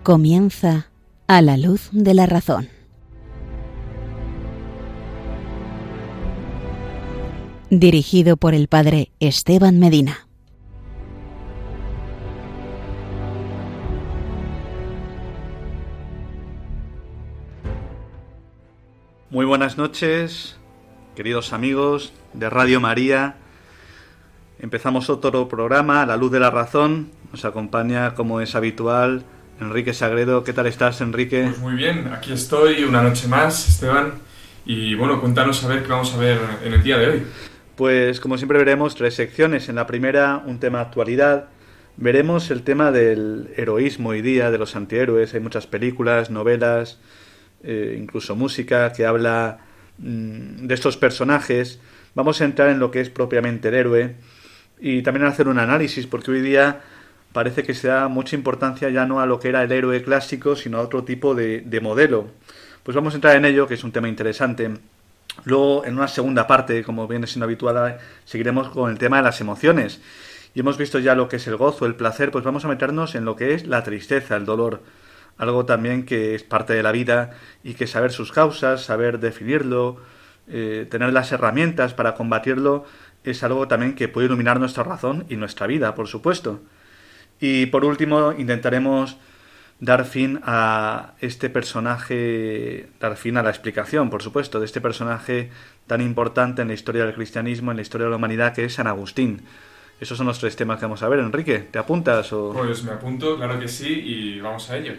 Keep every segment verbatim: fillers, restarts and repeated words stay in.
Comienza A la luz de la razón. Dirigido por el padre Esteban Medina. Muy buenas noches, queridos amigos de Radio María. Empezamos otro programa, A la luz de la razón. Nos acompaña, como es habitual, Enrique Sagredo. ¿Qué tal estás, Enrique? Pues muy bien, aquí estoy una noche más, Esteban. Y bueno, cuéntanos a ver qué vamos a ver en el día de hoy. Pues como siempre veremos tres secciones. En la primera, un tema de actualidad. Veremos el tema del heroísmo hoy día, de los antihéroes. Hay muchas películas, novelas, eh, incluso música que habla mmm, de estos personajes. Vamos a entrar en lo que es propiamente el héroe y también a hacer un análisis, porque hoy día parece que se da mucha importancia ya no a lo que era el héroe clásico, sino a otro tipo de, de modelo. Pues vamos a entrar en ello, que es un tema interesante. Luego, en una segunda parte, como viene siendo habitual, seguiremos con el tema de las emociones. Y hemos visto ya lo que es el gozo, el placer, pues vamos a meternos en lo que es la tristeza, el dolor. Algo también que es parte de la vida y que saber sus causas, saber definirlo, eh, tener las herramientas para combatirlo, es algo también que puede iluminar nuestra razón y nuestra vida, por supuesto. Y por último, intentaremos dar fin a este personaje, dar fin a la explicación, por supuesto, de este personaje tan importante en la historia del cristianismo, en la historia de la humanidad, que es San Agustín. Esos son los tres temas que vamos a ver. Enrique, ¿te apuntas? O... Pues me apunto, claro que sí, y vamos a ello.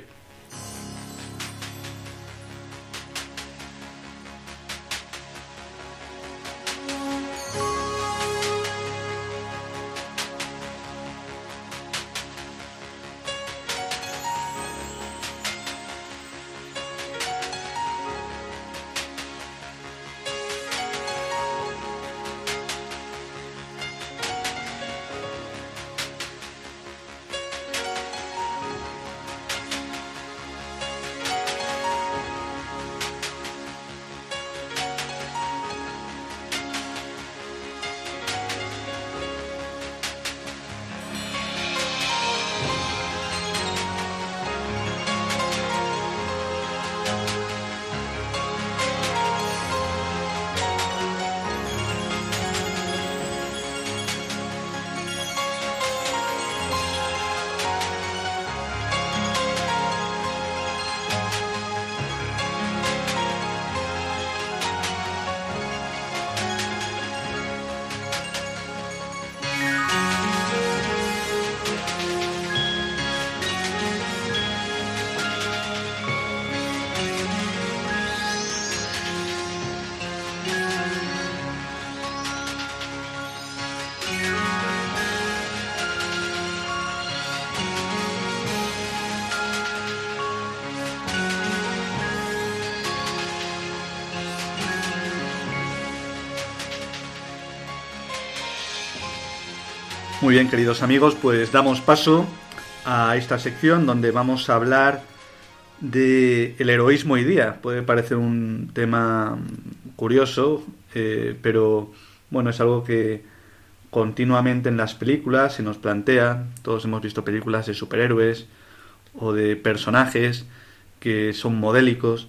Muy bien, queridos amigos, pues damos paso a esta sección donde vamos a hablar del heroísmo hoy día. Puede parecer un tema curioso, eh, pero bueno, es algo que continuamente en las películas se nos plantea. Todos hemos visto películas de superhéroes o de personajes que son modélicos.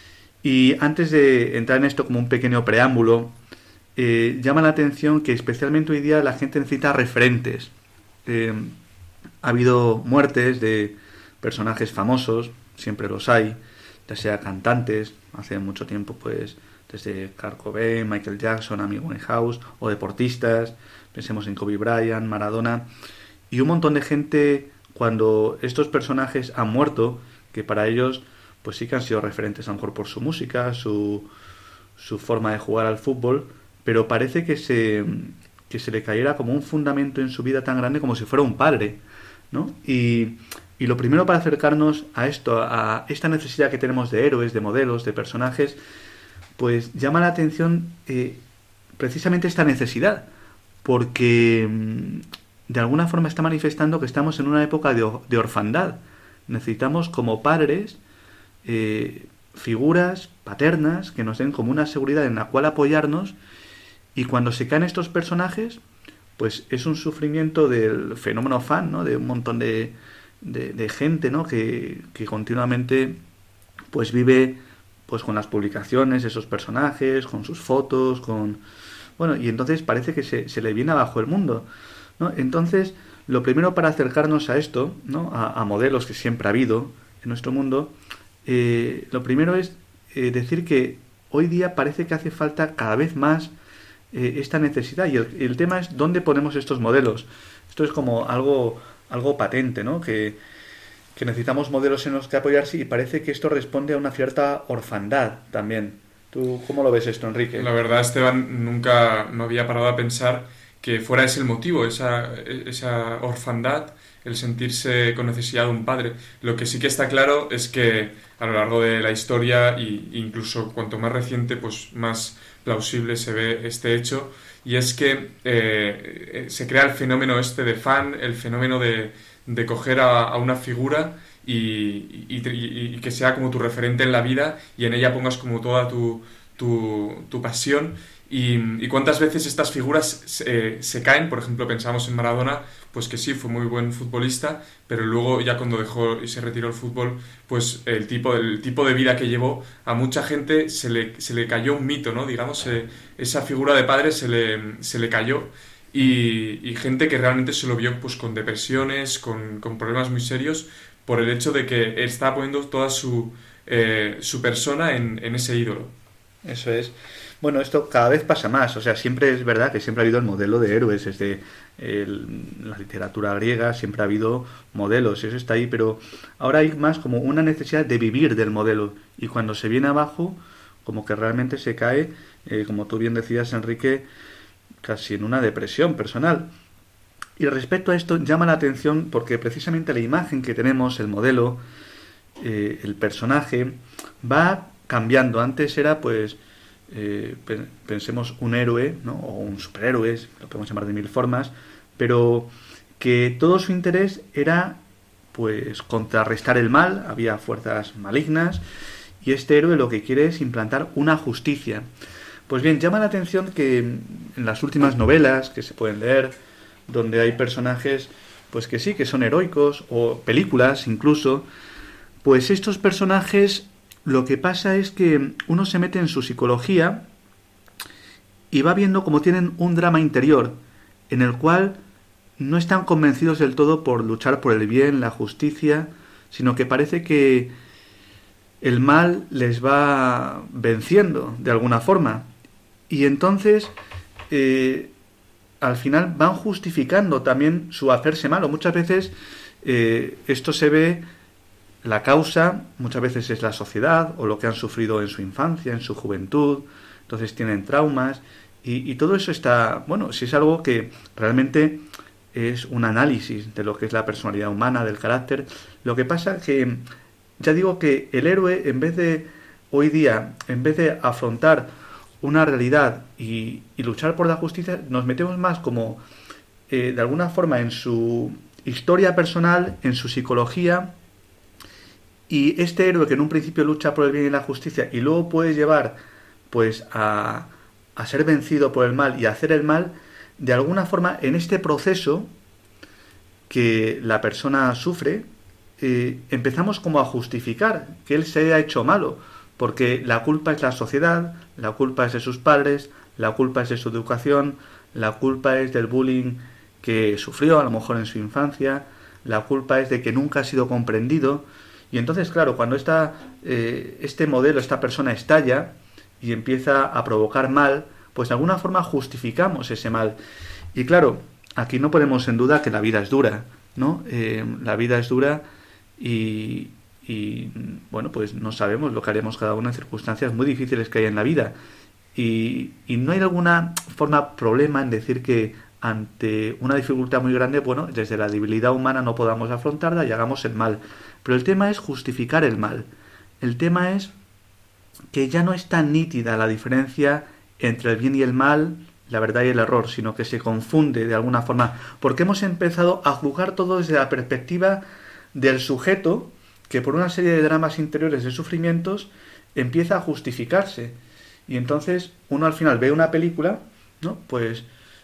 Y antes de entrar en esto como un pequeño preámbulo, Eh, llama la atención que especialmente hoy día la gente necesita referentes. Eh, ha habido muertes de personajes famosos, siempre los hay, ya sea cantantes, hace mucho tiempo pues desde Kurt Cobain, Michael Jackson, Amy Winehouse, o deportistas, pensemos en Kobe Bryant, Maradona, y un montón de gente cuando estos personajes han muerto, que para ellos pues sí que han sido referentes a lo mejor por su música, su, su forma de jugar al fútbol, pero parece que se, que se le cayera como un fundamento en su vida tan grande como si fuera un padre, ¿no? Y, y lo primero para acercarnos a esto, a esta necesidad que tenemos de héroes, de modelos, de personajes, pues llama la atención eh, precisamente esta necesidad, porque de alguna forma está manifestando que estamos en una época de, de orfandad. Necesitamos como padres eh, figuras paternas que nos den como una seguridad en la cual apoyarnos. Y cuando se caen estos personajes, pues es un sufrimiento del fenómeno fan, ¿no? De un montón de, de, de gente, ¿no? que, que continuamente pues vive pues con las publicaciones de esos personajes, con sus fotos, con bueno, y entonces parece que se, se le viene abajo el mundo, ¿no? Entonces, lo primero para acercarnos a esto, ¿no? a, a modelos que siempre ha habido en nuestro mundo, eh, lo primero es eh, decir que hoy día parece que hace falta cada vez más eh, esta necesidad, y el, el tema es dónde ponemos estos modelos. Esto es como algo, algo patente, ¿no? Que, que necesitamos modelos en los que apoyarse, y parece que esto responde a una cierta orfandad también. ¿Tú cómo lo ves esto, Enrique? La verdad, Esteban, nunca me había parado a pensar que fuera ese el motivo, esa, esa orfandad, el sentirse con necesidad de un padre. Lo que sí que está claro es que a lo largo de la historia, e incluso cuanto más reciente, pues más plausible se ve este hecho, y es que eh, se crea el fenómeno este de fan, el fenómeno de, de coger a, a una figura y, y, y, y que sea como tu referente en la vida, y en ella pongas como toda tu, tu, tu pasión. Y, y cuántas veces estas figuras se, se caen. Por ejemplo, pensamos en Maradona, pues que sí, fue muy buen futbolista, pero luego ya cuando dejó y se retiró el fútbol, pues el tipo, el tipo de vida que llevó, a mucha gente se le, se le cayó un mito, ¿no? Digamos, se, esa figura de padre se le, se le cayó, y, y gente que realmente se lo vio pues con depresiones, con, con problemas muy serios, por el hecho de que está poniendo toda su, eh, su persona en, en ese ídolo. Eso es. Bueno, esto cada vez pasa más. O sea, siempre es verdad que siempre ha habido el modelo de héroes. Desde el, la literatura griega siempre ha habido modelos, eso está ahí, pero ahora hay más como una necesidad de vivir del modelo. Y cuando se viene abajo, como que realmente se cae, eh, como tú bien decías, Enrique, casi en una depresión personal. Y respecto a esto llama la atención porque precisamente la imagen que tenemos, el modelo, eh, el personaje, va cambiando. Antes era pues eh, pensemos un héroe, ¿no? O un superhéroe, lo podemos llamar de mil formas, pero que todo su interés era pues contrarrestar el mal, había fuerzas malignas, y este héroe lo que quiere es implantar una justicia. Pues bien, llama la atención que en las últimas novelas que se pueden leer, donde hay personajes pues que sí, que son heroicos, o películas incluso, pues estos personajes lo que pasa es que uno se mete en su psicología y va viendo cómo tienen un drama interior en el cual no están convencidos del todo por luchar por el bien, la justicia, sino que parece que el mal les va venciendo de alguna forma. Y entonces, eh, al final van justificando también su hacerse malo. Muchas veces eh, esto se ve, la causa muchas veces es la sociedad o lo que han sufrido en su infancia, en su juventud, entonces tienen traumas y, y todo eso está, bueno, si es algo que realmente es un análisis de lo que es la personalidad humana, del carácter. Lo que pasa que, ya digo que el héroe, en vez de, hoy día, en vez de afrontar una realidad y, y luchar por la justicia, nos metemos más como, eh, de alguna forma, en su historia personal, en su psicología. Y este héroe que en un principio lucha por el bien y la justicia y luego puede llevar pues a, a ser vencido por el mal y a hacer el mal, de alguna forma en este proceso que la persona sufre, eh, empezamos como a justificar que él se haya hecho malo, porque la culpa es la sociedad, la culpa es de sus padres, la culpa es de su educación, la culpa es del bullying que sufrió a lo mejor en su infancia, la culpa es de que nunca ha sido comprendido. Y entonces, claro, cuando esta, eh, este modelo, esta persona estalla y empieza a provocar mal, pues de alguna forma justificamos ese mal. Y claro, aquí no ponemos en duda que la vida es dura, ¿no? Eh, la vida es dura y, y, bueno, pues no sabemos lo que haremos cada uno en circunstancias muy difíciles que hay en la vida. Y, y no hay alguna forma, problema en decir que ante una dificultad muy grande, bueno, desde la debilidad humana no podamos afrontarla y hagamos el mal. Pero el tema es justificar el mal. El tema es que ya no es tan nítida la diferencia entre el bien y el mal, la verdad y el error, sino que se confunde de alguna forma, porque hemos empezado a juzgar todo desde la perspectiva del sujeto que por una serie de dramas interiores, de sufrimientos, empieza a justificarse. Y entonces uno al final ve una película, ¿no? Pues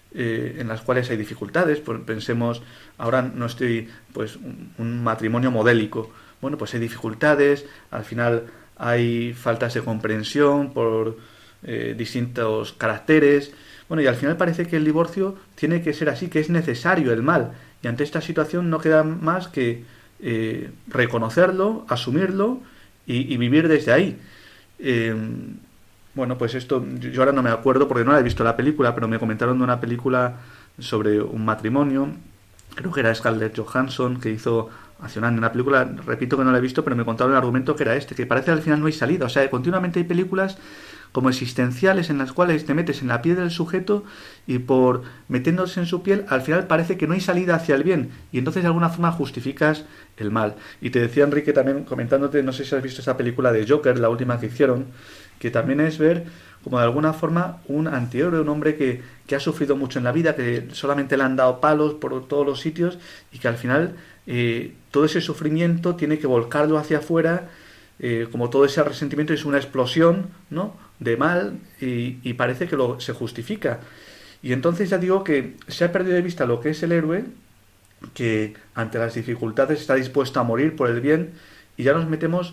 eh, en las cuales hay dificultades. Pues pensemos, ahora no estoy, pues, un, un matrimonio modélico. Bueno, pues hay dificultades, al final hay faltas de comprensión por eh, distintos caracteres. Bueno, y al final parece que el divorcio tiene que ser así, que es necesario el mal. Y ante esta situación no queda más que eh, reconocerlo, asumirlo y, y vivir desde ahí. Eh, bueno, pues esto, yo ahora no me acuerdo porque no la he visto la película, pero me comentaron de una película sobre un matrimonio, creo que era Scarlett Johansson, que hizo hace un año una película, repito que no la he visto, pero me contaron el argumento que era este, que parece que al final no hay salida. O sea, continuamente hay películas como existenciales en las cuales te metes en la piel del sujeto y por metiéndose en su piel al final parece que no hay salida hacia el bien y entonces de alguna forma justificas el mal. Y te decía Enrique también comentándote, no sé si has visto esa película de Joker, la última que hicieron, que también es ver como de alguna forma un antihéroe, un hombre que, que ha sufrido mucho en la vida, que solamente le han dado palos por todos los sitios y que al final eh, todo ese sufrimiento tiene que volcarlo hacia afuera, eh, como todo ese resentimiento es una explosión, ¿no?, de mal y, y parece que lo, se justifica. Y entonces ya digo que se ha perdido de vista lo que es el héroe, que ante las dificultades está dispuesto a morir por el bien, y ya nos metemos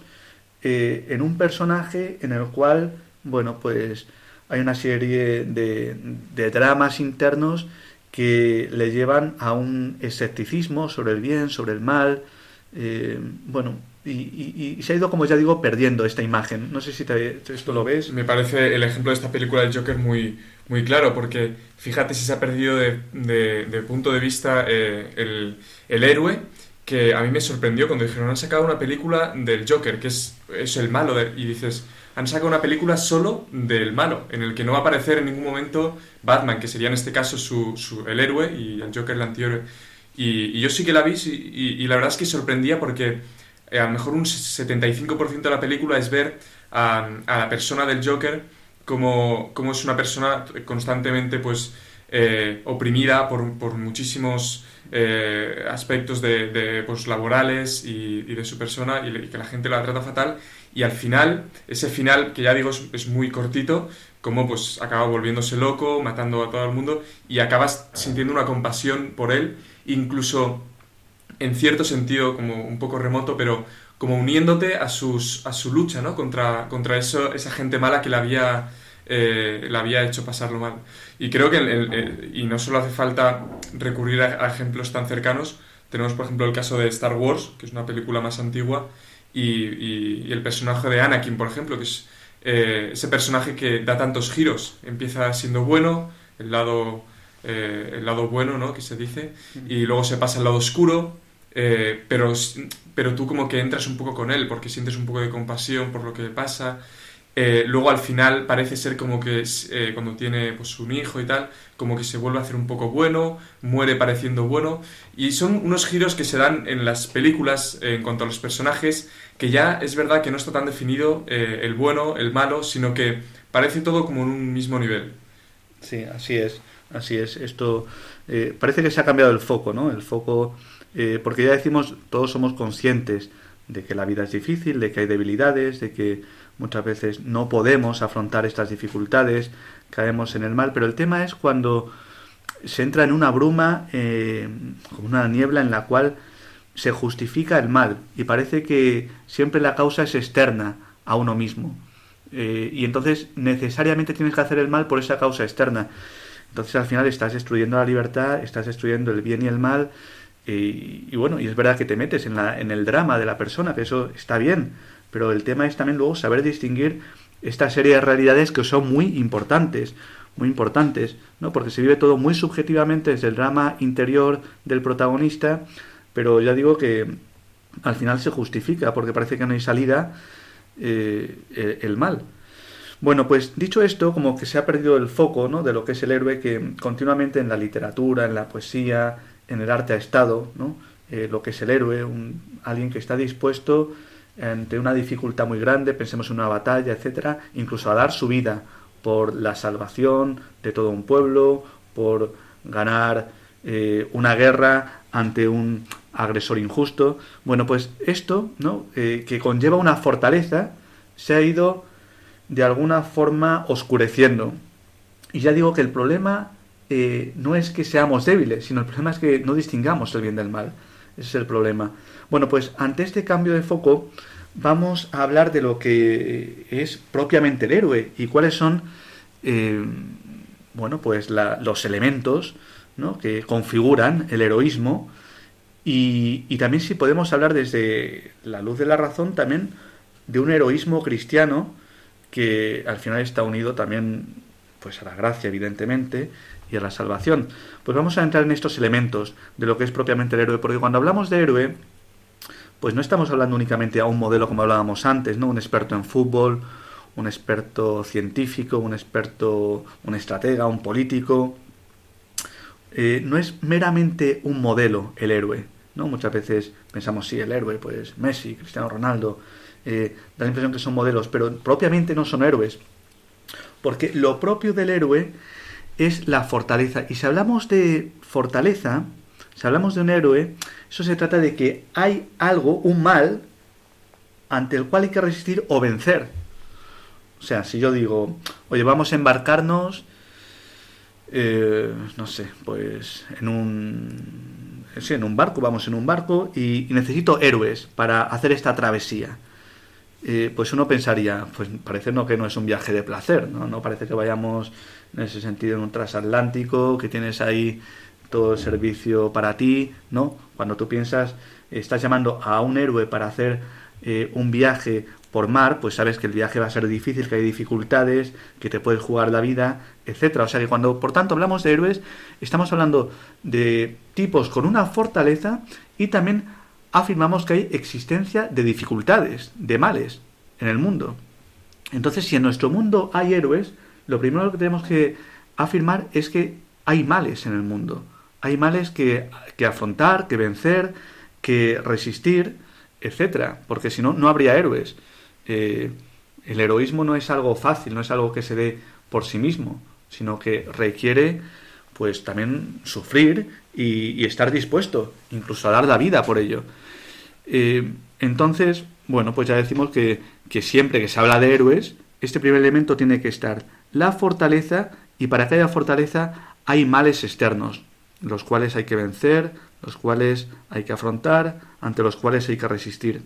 eh, en un personaje en el cual, bueno, pues hay una serie de, de dramas internos que le llevan a un escepticismo sobre el bien, sobre el mal, eh, bueno, y, y, y se ha ido, como ya digo, perdiendo esta imagen. No sé si te, esto lo ves. Me parece el ejemplo de esta película del Joker muy, muy claro, porque fíjate si se ha perdido de, de, de punto de vista eh, el, el héroe, que a mí me sorprendió cuando dijeron han sacado una película del Joker, que es, es el malo, de, y dices, han sacado una película solo del malo, en el que no va a aparecer en ningún momento Batman, que sería en este caso su, su, el héroe, y el Joker el antihéroe. Y, y yo sí que la vi, y, y, y la verdad es que sorprendía porque eh, a lo mejor un setenta y cinco por ciento de la película es ver a, a la persona del Joker como, como es una persona constantemente pues eh, oprimida por, por muchísimos eh, aspectos de, de pues, laborales y, y de su persona, y, y que la gente la trata fatal, y al final, ese final que ya digo es, es muy cortito, como pues acaba volviéndose loco, matando a todo el mundo, y acabas sintiendo una compasión por él, incluso en cierto sentido como un poco remoto, pero como uniéndote a sus a su lucha, ¿no?, contra, contra eso, esa gente mala que le había, eh, le había hecho pasarlo mal. Y creo que, el, el, el, y no solo hace falta recurrir a, a ejemplos tan cercanos, tenemos por ejemplo el caso de Star Wars, que es una película más antigua, y, y, y el personaje de Anakin, por ejemplo, que es eh, ese personaje que da tantos giros, empieza siendo bueno, el lado, eh, el lado bueno, ¿no?, que se dice, y luego se pasa al lado oscuro, eh, pero, pero tú como que entras un poco con él, porque sientes un poco de compasión por lo que le pasa. Eh, luego al final parece ser como que eh, cuando tiene pues un hijo y tal, como que se vuelve a hacer un poco bueno, muere pareciendo bueno, y son unos giros que se dan en las películas eh, en cuanto a los personajes, que ya es verdad que no está tan definido eh, el bueno, el malo, sino que parece todo como en un mismo nivel. Sí, así es, así es. Esto eh, parece que se ha cambiado el foco, ¿no? El foco, eh, porque ya decimos, todos somos conscientes de que la vida es difícil, de que hay debilidades, de que muchas veces no podemos afrontar estas dificultades, caemos en el mal, pero el tema es cuando se entra en una bruma, eh, como una niebla en la cual se justifica el mal y parece que siempre la causa es externa a uno mismo, eh, y entonces necesariamente tienes que hacer el mal por esa causa externa. Entonces al final estás destruyendo la libertad, estás destruyendo el bien y el mal, y, y bueno, y es verdad que te metes en, la, en el drama de la persona, que eso está bien, pero el tema es también luego saber distinguir esta serie de realidades que son muy importantes, muy importantes, ¿no? Porque se vive todo muy subjetivamente desde el drama interior del protagonista, pero ya digo que al final se justifica, porque parece que no hay salida, eh, el, el mal. Bueno, pues dicho esto, como que se ha perdido el foco, ¿no?, de lo que es el héroe, que continuamente en la literatura, en la poesía, en el arte ha estado, ¿no?, eh, lo que es el héroe, un, alguien que está dispuesto ante una dificultad muy grande, pensemos en una batalla, etcétera, incluso a dar su vida por la salvación de todo un pueblo, por ganar eh, una guerra ante un agresor injusto. Bueno, pues esto, ¿no?, eh, que conlleva una fortaleza, se ha ido de alguna forma oscureciendo. Y ya digo que el problema eh, no es que seamos débiles, sino el problema es que no distingamos el bien del mal. Ese es el problema. Bueno, pues ante este cambio de foco vamos a hablar de lo que es propiamente el héroe y cuáles son, eh, bueno, pues la, los elementos, ¿no?, que configuran el heroísmo y, y también si podemos hablar desde la luz de la razón también de un heroísmo cristiano que al final está unido también pues a la gracia, evidentemente, y a la salvación. Pues vamos a entrar en estos elementos de lo que es propiamente el héroe, porque cuando hablamos de héroe, pues no estamos hablando únicamente a un modelo como hablábamos antes, ¿no? Un experto en fútbol, un experto científico, un experto, un estratega, un político. Eh, no es meramente un modelo el héroe, ¿no? Muchas veces pensamos, sí, el héroe, pues Messi, Cristiano Ronaldo, eh, da la impresión que son modelos, pero propiamente no son héroes, porque lo propio del héroe es la fortaleza. Y si hablamos de fortaleza, si hablamos de un héroe, eso se trata de que hay algo, un mal, ante el cual hay que resistir o vencer. O sea, si yo digo, oye, vamos a embarcarnos, eh, no sé, pues en un, sí, en un barco, vamos en un barco y, y necesito héroes para hacer esta travesía. Eh, pues uno pensaría, pues parece no que no es un viaje de placer, ¿no? No parece que vayamos en ese sentido en un transatlántico, que tienes ahí todo el servicio para ti, ¿no? Cuando tú piensas, estás llamando a un héroe para hacer eh, un viaje por mar, pues sabes que el viaje va a ser difícil, que hay dificultades, que te puedes jugar la vida, etcétera. O sea que cuando, por tanto, hablamos de héroes, estamos hablando de tipos con una fortaleza y también afirmamos que hay existencia de dificultades, de males en el mundo. Entonces, si en nuestro mundo hay héroes, lo primero que tenemos que afirmar es que hay males en el mundo. Hay males que, que afrontar, que vencer, que resistir, etcétera. Porque si no, no habría héroes. Eh, el heroísmo no es algo fácil, no es algo que se dé por sí mismo, sino que requiere, pues, también sufrir y, y estar dispuesto, incluso a dar la vida por ello. Eh, entonces, bueno, pues ya decimos que, que siempre que se habla de héroes, este primer elemento tiene que estar la fortaleza, y para que haya fortaleza hay males externos, los cuales hay que vencer, los cuales hay que afrontar, ante los cuales hay que resistir.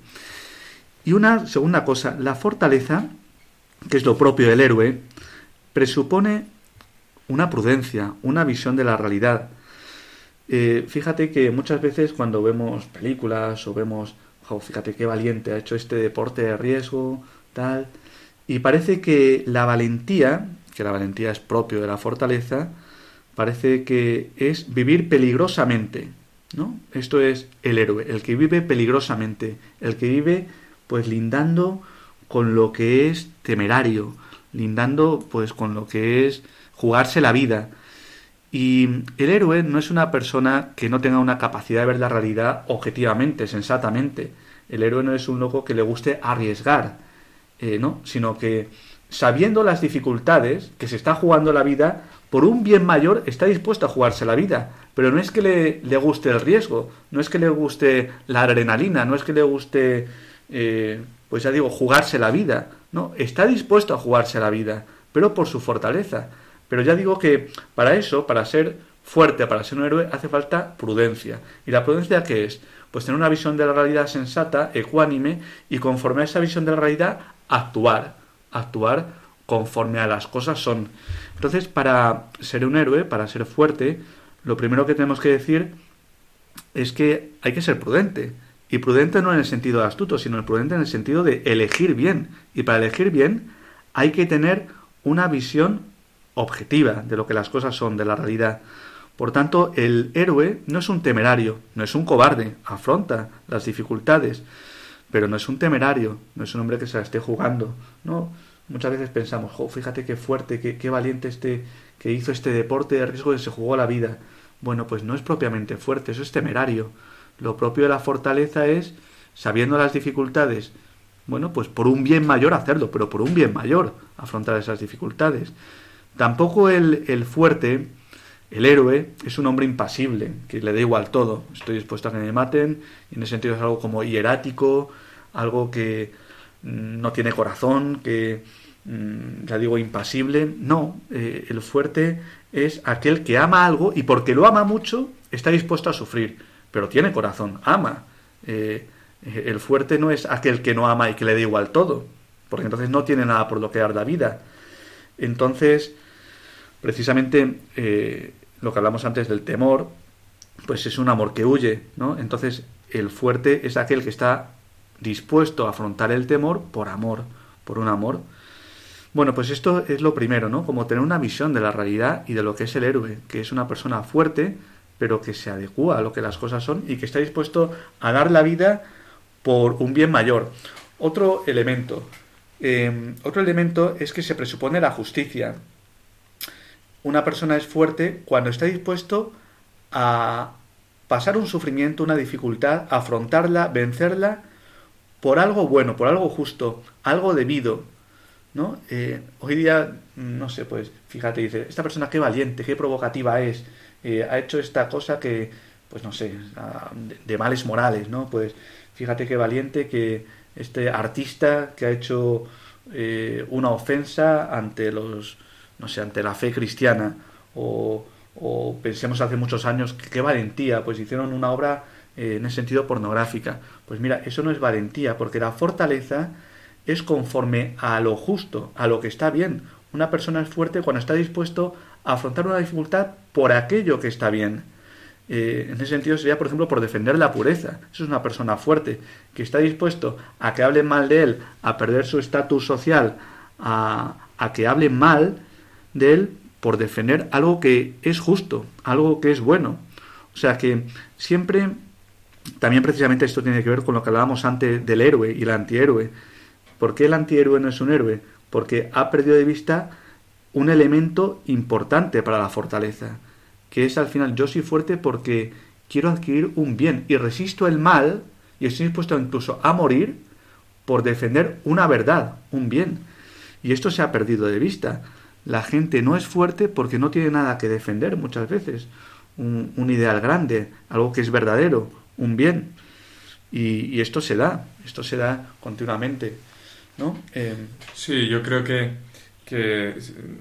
Y una segunda cosa, la fortaleza, que es lo propio del héroe, presupone una prudencia, una visión de la realidad. Eh, fíjate que muchas veces cuando vemos películas o vemos, oh, fíjate qué valiente ha hecho este deporte de riesgo, tal, y parece que la valentía, que la valentía es propio de la fortaleza, parece que es vivir peligrosamente, ¿no? Esto es el héroe, el que vive peligrosamente, el que vive pues lindando con lo que es temerario, lindando pues con lo que es jugarse la vida. Y el héroe no es una persona que no tenga una capacidad de ver la realidad objetivamente, sensatamente. El héroe no es un loco que le guste arriesgar, eh, ¿no? Sino que sabiendo las dificultades, que se está jugando la vida, por un bien mayor está dispuesto a jugarse la vida. Pero no es que le, le guste el riesgo, no es que le guste la adrenalina, no es que le guste, eh, pues ya digo, jugarse la vida. No, está dispuesto a jugarse la vida, pero por su fortaleza. Pero ya digo que para eso, para ser fuerte, para ser un héroe, hace falta prudencia. ¿Y la prudencia qué es? Pues tener una visión de la realidad sensata, ecuánime, y conforme a esa visión de la realidad, actuar. Actuar conforme a las cosas son. Entonces, para ser un héroe, para ser fuerte, lo primero que tenemos que decir es que hay que ser prudente. Y prudente no en el sentido de astuto, sino prudente en el sentido de elegir bien. Y para elegir bien hay que tener una visión objetiva de lo que las cosas son, de la realidad. Por tanto, el héroe no es un temerario, no es un cobarde, afronta las dificultades, pero no es un temerario, no es un hombre que se la esté jugando, ¿no? Muchas veces pensamos, jo, fíjate qué fuerte, qué, qué valiente este que hizo este deporte de riesgo, que se jugó la vida. Bueno, pues no es propiamente fuerte, eso es temerario. Lo propio de la fortaleza es, sabiendo las dificultades, bueno, pues por un bien mayor hacerlo, pero por un bien mayor afrontar esas dificultades. Tampoco el, el fuerte, el héroe, es un hombre impasible, que le da igual todo. Estoy dispuesto a que me maten, y en ese sentido es algo como hierático, algo que no tiene corazón, que mmm, ya digo, impasible. No, eh, el fuerte es aquel que ama algo y porque lo ama mucho está dispuesto a sufrir, pero tiene corazón, ama. Eh, el fuerte no es aquel que no ama y que le da igual todo, porque entonces no tiene nada por lo que dar la vida. Entonces, precisamente eh, lo que hablamos antes del temor, pues es un amor que huye, ¿no? Entonces, el fuerte es aquel que está dispuesto a afrontar el temor por amor, por un amor. Bueno, pues esto es lo primero, ¿no? Como tener una visión de la realidad y de lo que es el héroe, que es una persona fuerte, pero que se adecúa a lo que las cosas son y que está dispuesto a dar la vida por un bien mayor. Otro elemento, eh, otro elemento es que se presupone la justicia. Una persona es fuerte cuando está dispuesto a pasar un sufrimiento, una dificultad, afrontarla, vencerla por algo bueno, por algo justo, algo debido, ¿no? Eh, hoy día, no sé, pues fíjate, dice, esta persona qué valiente, qué provocativa es, eh, ha hecho esta cosa que, pues no sé, de, de males morales, ¿no? Pues fíjate qué valiente que este artista que ha hecho eh, una ofensa ante los, no sé, ante la fe cristiana, o, o pensemos hace muchos años, qué valentía, pues hicieron una obra eh, en ese sentido pornográfica. Pues mira, eso no es valentía, porque la fortaleza es conforme a lo justo, a lo que está bien. Una persona es fuerte cuando está dispuesto a afrontar una dificultad por aquello que está bien. Eh, en ese sentido sería, por ejemplo, por defender la pureza. Eso es una persona fuerte, que está dispuesto a que hablen mal de él, a perder su estatus social, a, a que hablen mal de él por defender algo que es justo, algo que es bueno. O sea que siempre, también precisamente esto tiene que ver con lo que hablábamos antes del héroe y el antihéroe. ¿Por qué el antihéroe no es un héroe? Porque ha perdido de vista un elemento importante para la fortaleza, que es al final, yo soy fuerte porque quiero adquirir un bien y resisto el mal y estoy dispuesto incluso a morir por defender una verdad, un bien. Y esto se ha perdido de vista. La gente no es fuerte porque no tiene nada que defender muchas veces. Un, un ideal grande, algo que es verdadero, un bien. Y, y esto se da, esto se da continuamente, ¿no? Eh... Sí, yo creo que, que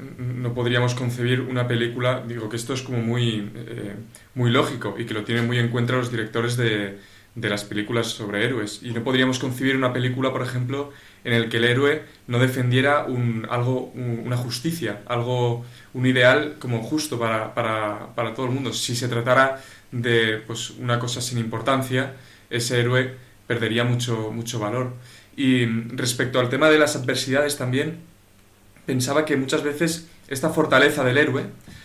no podríamos concebir una película, digo que esto es como muy, eh, muy lógico y que lo tienen muy en cuenta los directores de, de las películas sobre héroes. Y no podríamos concebir una película, por ejemplo, en el que el héroe no defendiera un, algo, un, una justicia, algo, un ideal como justo para, para, para todo el mundo. Si se tratara de pues, una cosa sin importancia, ese héroe perdería mucho, mucho valor. Y respecto al tema de las adversidades también, pensaba que muchas veces esta fortaleza del héroe,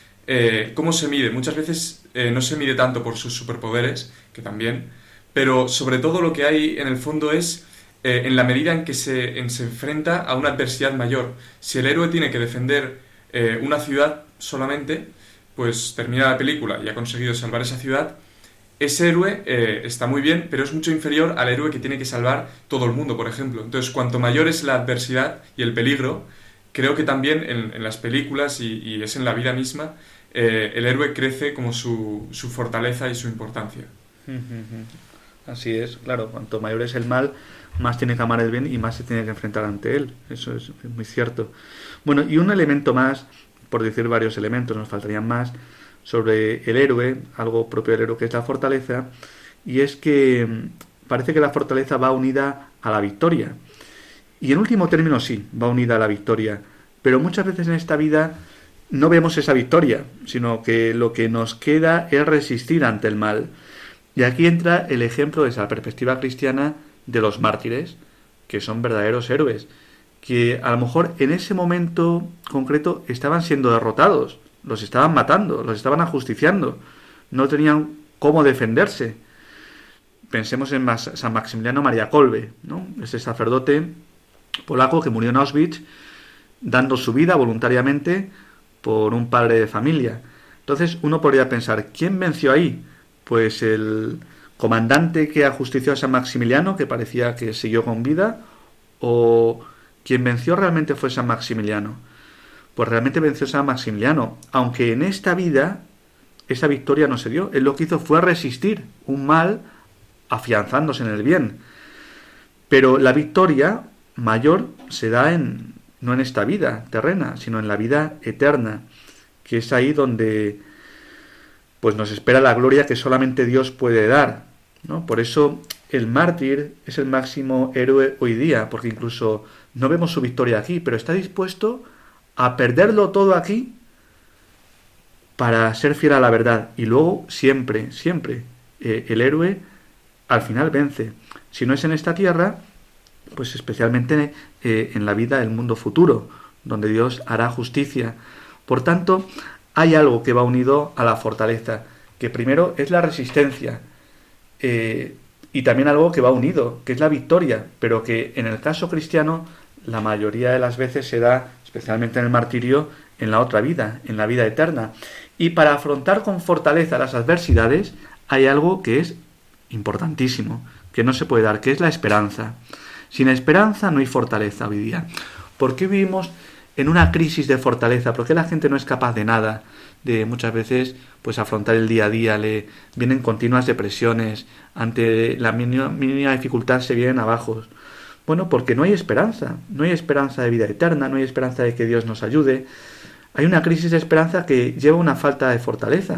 eh, ¿cómo se mide? Muchas veces eh, no se mide tanto por sus superpoderes, que también, pero sobre todo lo que hay en el fondo es eh, en la medida en que se, en, se enfrenta a una adversidad mayor. Si el héroe tiene que defender eh, una ciudad solamente, pues termina la película y ha conseguido salvar esa ciudad. Ese héroe eh, está muy bien, pero es mucho inferior al héroe que tiene que salvar todo el mundo, por ejemplo. Entonces, cuanto mayor es la adversidad y el peligro, creo que también en, en las películas y, y es en la vida misma, eh, el héroe crece como su, su fortaleza y su importancia. Así es, claro, cuanto mayor es el mal, más tiene que amar el bien y más se tiene que enfrentar ante él. Eso es muy cierto. Bueno, y un elemento más, por decir varios elementos, nos faltarían más, sobre el héroe, algo propio del héroe que es la fortaleza, y es que parece que la fortaleza va unida a la victoria. Y en último término sí, va unida a la victoria, pero muchas veces en esta vida no vemos esa victoria, sino que lo que nos queda es resistir ante el mal. Y aquí entra el ejemplo desde la perspectiva cristiana de los mártires, que son verdaderos héroes, que a lo mejor en ese momento concreto estaban siendo derrotados, los estaban matando, los estaban ajusticiando, no tenían cómo defenderse. Pensemos en San Maximiliano Maria Kolbe, ¿no? Ese sacerdote polaco que murió en Auschwitz dando su vida voluntariamente por un padre de familia. Entonces uno podría pensar, ¿quién venció ahí? Pues el comandante que ajustició a San Maximiliano, que parecía que siguió con vida, o quien venció realmente fue San Maximiliano. Pues realmente venció San Maximiliano, aunque en esta vida esa victoria no se dio. Él lo que hizo fue resistir un mal afianzándose en el bien. Pero la victoria mayor se da en, no en esta vida terrena, sino en la vida eterna, que es ahí donde pues nos espera la gloria que solamente Dios puede dar, ¿no? Por eso el mártir es el máximo héroe hoy día, porque incluso no vemos su victoria aquí, pero está dispuesto a perderlo todo aquí para ser fiel a la verdad. Y luego siempre, siempre, eh, el héroe al final vence. Si no es en esta tierra, pues especialmente eh, en la vida del mundo futuro, donde Dios hará justicia. Por tanto, hay algo que va unido a la fortaleza, que primero es la resistencia, eh, y también algo que va unido, que es la victoria, pero que en el caso cristiano la mayoría de las veces se da, especialmente en el martirio, en la otra vida, en la vida eterna. Y para afrontar con fortaleza las adversidades hay algo que es importantísimo, que no se puede dar, que es la esperanza. Sin esperanza no hay fortaleza hoy día. ¿Por qué vivimos en una crisis de fortaleza? ¿Por qué la gente no es capaz de nada? De muchas veces pues afrontar el día a día, le vienen continuas depresiones, ante la mínima, mínima dificultad se vienen abajo. Bueno, porque no hay esperanza, no hay esperanza de vida eterna, no hay esperanza de que Dios nos ayude. Hay una crisis de esperanza que lleva a una falta de fortaleza.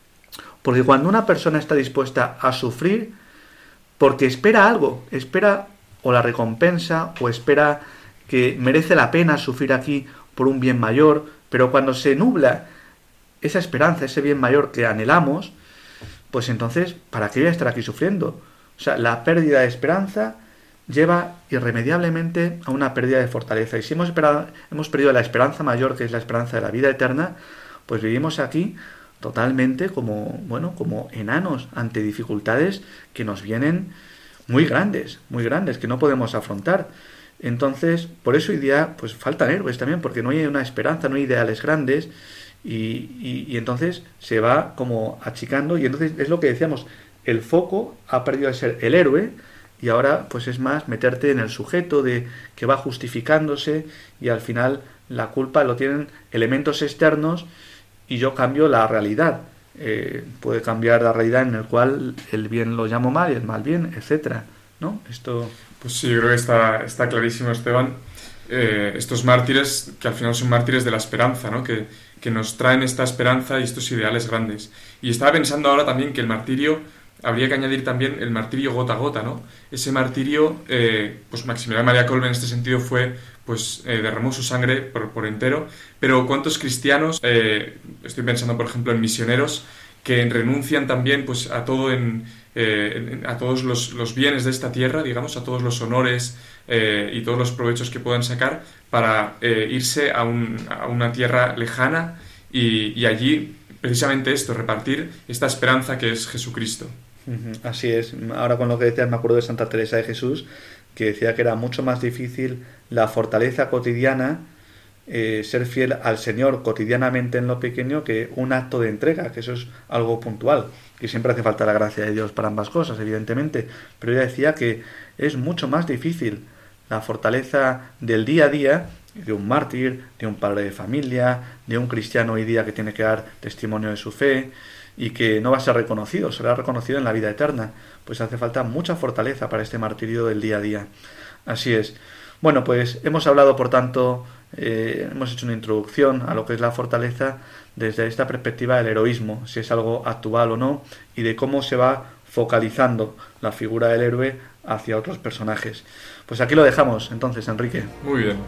Porque cuando una persona está dispuesta a sufrir, porque espera algo, espera o la recompensa, o espera que merece la pena sufrir aquí por un bien mayor, pero cuando se nubla esa esperanza, ese bien mayor que anhelamos, pues entonces, ¿para qué voy a estar aquí sufriendo? O sea, la pérdida de esperanza lleva irremediablemente a una pérdida de fortaleza. Y si hemos, esperado, hemos perdido la esperanza mayor, que es la esperanza de la vida eterna, pues vivimos aquí totalmente como, bueno, como enanos ante dificultades que nos vienen muy grandes, muy grandes, que no podemos afrontar. Entonces, por eso hoy día pues faltan héroes también, porque no hay una esperanza, no hay ideales grandes, y, y, y entonces se va como achicando, y entonces es lo que decíamos, el foco ha perdido de ser el héroe, y ahora pues es más meterte en el sujeto de que va justificándose, y al final la culpa lo tienen elementos externos, y yo cambio la realidad. Eh, puede cambiar la realidad en el cual el bien lo llamo mal y el mal bien, etcétera, ¿no? Esto... Pues sí, yo creo que está, está clarísimo, Esteban. Eh, estos mártires, que al final son mártires de la esperanza, ¿no? Que, que nos traen esta esperanza y estos ideales grandes. Y estaba pensando ahora también que el martirio, habría que añadir también el martirio gota a gota, ¿no? Ese martirio, eh, pues Maximiliano María Kolbe en este sentido fue, pues eh, derramó su sangre por, por entero, pero ¿cuántos cristianos, eh, estoy pensando por ejemplo en misioneros, que renuncian también pues a todo en, eh, en a todos los, los bienes de esta tierra, digamos, a todos los honores eh, y todos los provechos que puedan sacar para eh, irse a, un, a una tierra lejana y, y allí precisamente esto, repartir esta esperanza que es Jesucristo? Así es. Ahora con lo que decías me acuerdo de Santa Teresa de Jesús, que decía que era mucho más difícil la fortaleza cotidiana, eh, ser fiel al Señor cotidianamente en lo pequeño, que un acto de entrega, que eso es algo puntual, que siempre hace falta la gracia de Dios para ambas cosas, evidentemente, pero ella decía que es mucho más difícil la fortaleza del día a día de un mártir, de un padre de familia, de un cristiano hoy día que tiene que dar testimonio de su fe y que no va a ser reconocido, será reconocido en la vida eterna. Pues hace falta mucha fortaleza para este martirio del día a día. Así es. Bueno, pues hemos hablado, por tanto, eh, hemos hecho una introducción a lo que es la fortaleza desde esta perspectiva del heroísmo, si es algo actual o no, y de cómo se va focalizando la figura del héroe hacia otros personajes. Pues aquí lo dejamos, entonces, Enrique. Muy bien.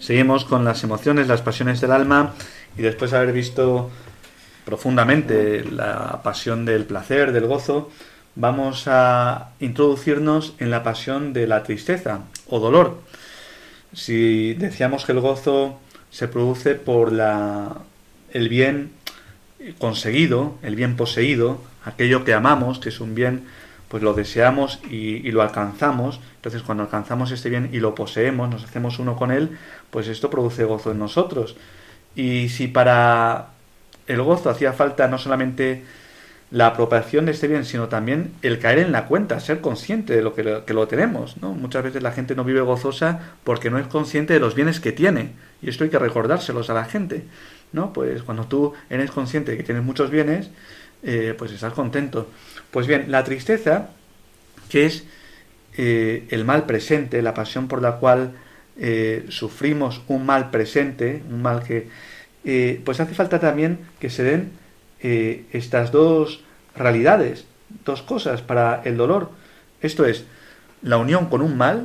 Seguimos con las emociones, las pasiones del alma, y después de haber visto profundamente la pasión del placer, del gozo, vamos a introducirnos en la pasión de la tristeza o dolor. Si decíamos que el gozo se produce por la, el bien conseguido, el bien poseído, aquello que amamos, que es un bien, pues lo deseamos y, y lo alcanzamos. Entonces, cuando alcanzamos este bien y lo poseemos, nos hacemos uno con él, pues esto produce gozo en nosotros. Y si para el gozo hacía falta no solamente la apropiación de este bien, sino también el caer en la cuenta, ser consciente de lo que, lo que lo tenemos, ¿no? Muchas veces la gente no vive gozosa porque no es consciente de los bienes que tiene, y esto hay que recordárselos a la gente, ¿no? Pues cuando tú eres consciente de que tienes muchos bienes, eh, pues estás contento. Pues bien, la tristeza, que es eh, el mal presente, la pasión por la cual eh, sufrimos un mal presente, un mal que eh, pues hace falta también que se den Eh, estas dos realidades, dos cosas para el dolor. Esto es, la unión con un mal,